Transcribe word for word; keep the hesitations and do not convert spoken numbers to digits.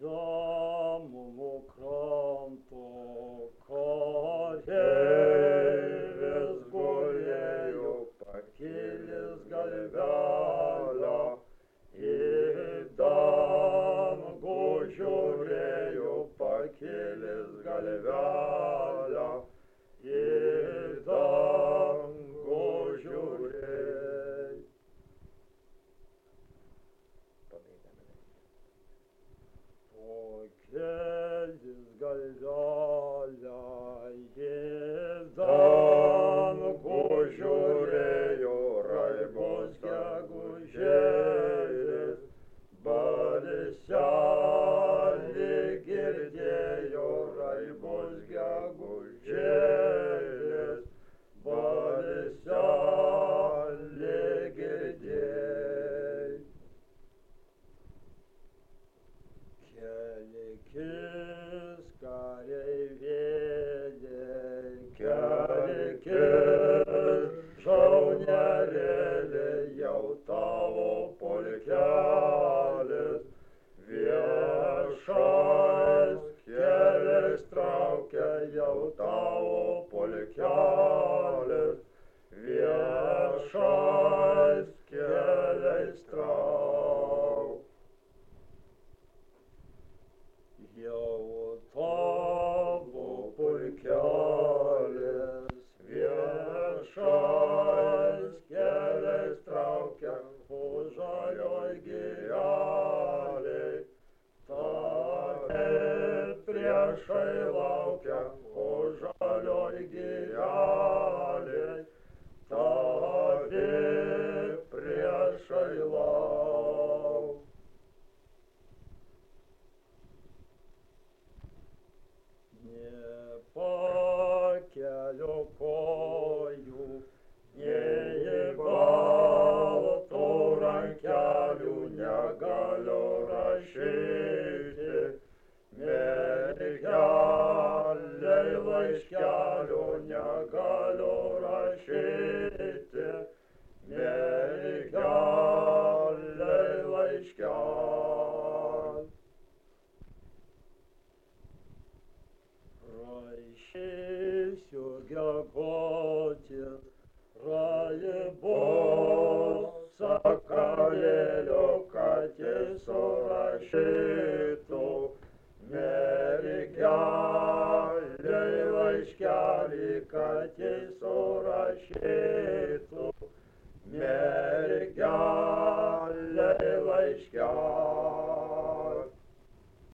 Žemumo kranto kareivis gulėjo, pakėlęs galvelę, į dangų žiūrėjo, pakėlęs galvelę, į dangų žiūrėjo. Pakėlęs galvelę, į dangų žiūrėjo, raibos gegužėlis, balselį girdėjo, raibos gegužėlis, balselį girdėjo. Kelkis kareivėliai, kelkis šaunelėliai, jau tavo pulkelis viešais keliais traukia, jau tavo pulkelis viešais keliais traukia. Jau tavo pulkelis viešais keliais traukia, o žalioj girelėj tave priešai laukia, o žalioj girelėj tave priešai laukia. Nepakelio kojų, nei baltų rankelių, negaliu rašyti, mergelei laiškelio, negaliu rašyti, mergelei laiškelio. Rašysiu gegoti, raibos sakalėlio, kad jis surašytų, mergelei laiškelį, kad jis surašytų.